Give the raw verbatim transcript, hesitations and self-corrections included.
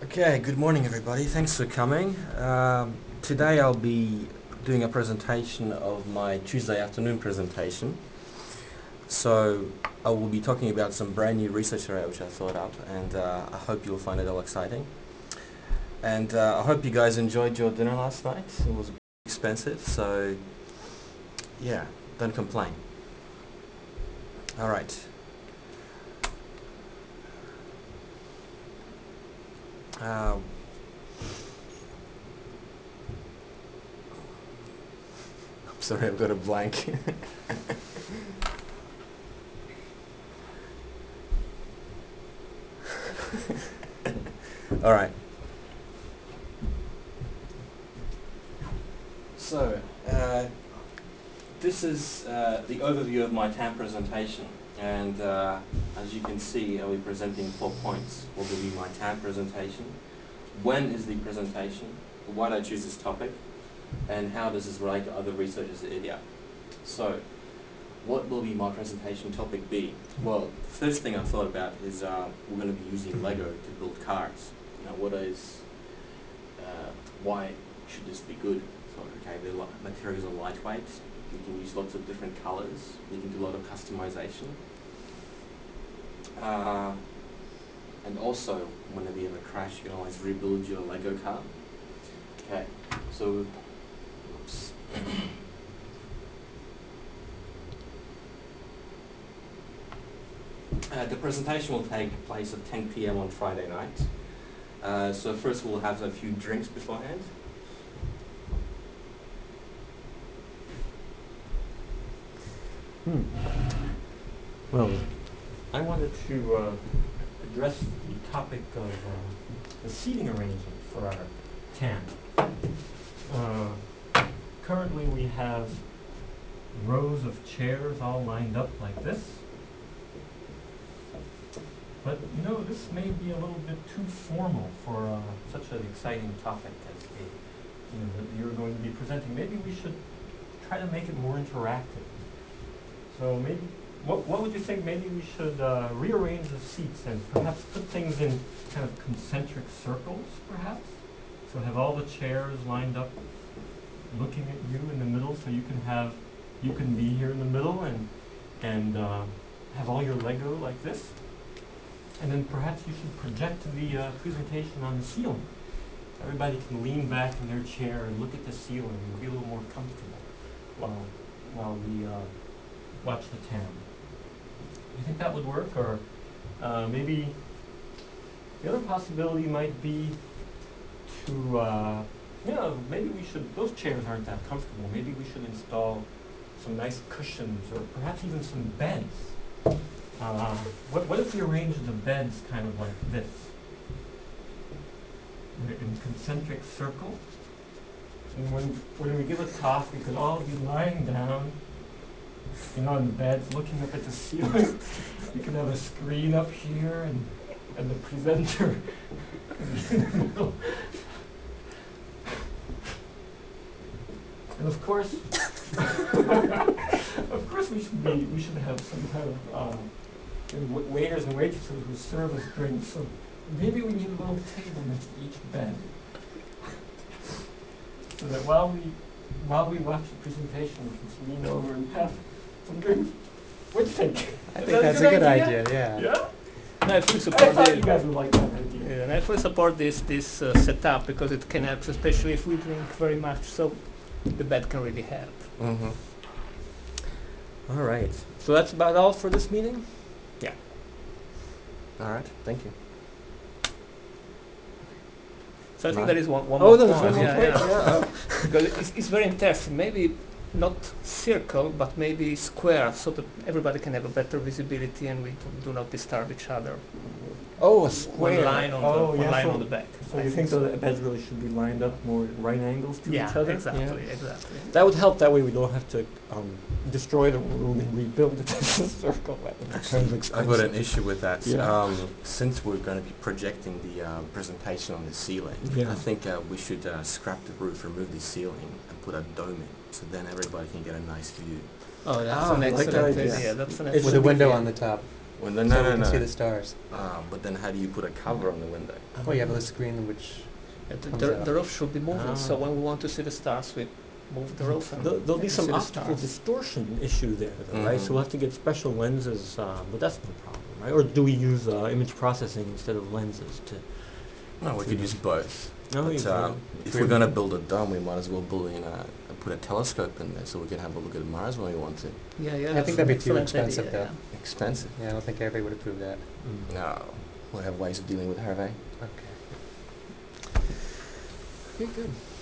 Okay, good morning everybody. Thanks for coming. Um, today I'll be doing a presentation of my Tuesday afternoon presentation. So I will be talking about some brand new research area which I thought up, and uh, I hope you'll find it all exciting. And uh, I hope you guys enjoyed your dinner last night. It was expensive, so yeah, don't complain. All right. Um, I'm sorry, I've got a blank. All right. So, uh, this is uh, the overview of my T A M presentation. And uh, as you can see, I'll be presenting four points. What will be my T A M presentation? When is the presentation? Why did I choose this topic? And how does this relate to other researchers at IDEA? So, what will be my presentation topic be? Well, the first thing I thought about is uh, we're going to be using Lego to build cars. Now, what is, uh, why should this be good? So, okay, the li materials are lightweight. You can use lots of different colors. You can do a lot of customization. Uh, and also, whenever you have a crash, you can always rebuild your Lego car. Okay, so, oops. Uh, the presentation will take place at ten p m on Friday night. Uh, so first we'll have a few drinks beforehand. Hmm. Well, I wanted to uh, address the topic of uh, the seating arrangement for our T A M. Uh, currently we have rows of chairs all lined up like this. But, you know, this may be a little bit too formal for uh, such an exciting topic as the, you know, that you're going to be presenting. Maybe we should try to make it more interactive. So maybe, what, what would you think? Maybe we should uh, rearrange the seats and perhaps put things in kind of concentric circles, perhaps? So have all the chairs lined up looking at you in the middle, so you can have, you can be here in the middle and, and uh, have all your Lego like this. And then perhaps you should project the uh, presentation on the ceiling. Everybody can lean back in their chair and look at the ceiling and be a little more comfortable while, while we uh, watch the T A M. Do you think that would work? Or uh, maybe the other possibility might be to, uh, you know, maybe we should, those chairs aren't that comfortable. Maybe we should install some nice cushions or perhaps even some beds. Uh, what, what if we arrange the beds kind of like this? In concentric circle. And when, when we give a talk, we could all be lying down, you know, in the beds, looking up at the ceiling. You could have a screen up here and, and the presenter in the middle. And of course, of course we should be, we should have some kind of, uh, you know, waiters and waitresses who serve us drinks. So maybe we need a little table next to each bed. So that while we, while we watch the presentation, we can just lean over and have some drinks. What do you think? I Is think that that's a a good good idea? idea, yeah. Yeah? No, I fully I support thought the, you guys would like that idea. yeah, and I fully support this this uh, setup because it can help, especially if we drink very much. So the bed can really help. Mm-hmm. All right. So that's about all for this meeting? Yeah. All right. Thank you. So I think No? there is one, one Oh, more no, there's point. one more yeah, point. yeah. Yeah. Because it's, it's very interesting. Maybe not circle, but maybe square, so that everybody can have a better visibility and we do, do not disturb each other. Oh, a One square. line on Oh, the one yeah, line so- on the back. So I you think so. the beds really should be lined up more at right angles to Yeah, each other? exactly, Yeah. exactly. That would help. That way we don't have to um, destroy the room and rebuild it as a circle. That would be kind of Actually, expensive. I've got an issue with that. Yeah. Um, since we're going to be projecting the uh, presentation on the ceiling, Yeah. I think uh, we should uh, scrap the roof, remove the ceiling, and put a dome in, so then everybody can get a nice view. Oh, that's Ah, an I like that excellent idea. idea. That's an It With should a excellent be- window idea. on the top. Well, no, so no, we no, can no. see the stars. Um, but then how do you put a cover on the window? Oh, you have a screen which Uh, the, Comes the, out. the roof should be moving, so Ah. when we want to see the stars, we move the roof. And There'll, there'll be and some see the optical stars. distortion issue there, though, right? So Mhm. we'll have to get special lenses, um, but that's no problem, right? Or do we use uh, image processing instead of lenses to? No, we could use both. No, But, you um, can. if we're going to build a dome, we might as well build in a, put a telescope in there so we can have a look at Mars when we want to. Yeah, yeah. I that's think that'd an be too excellent expensive, idea, though. Expensive. yeah, I don't think Hervé would approve that. Mm. No, we'll have ways of dealing with Hervé. Okay. Okay, good.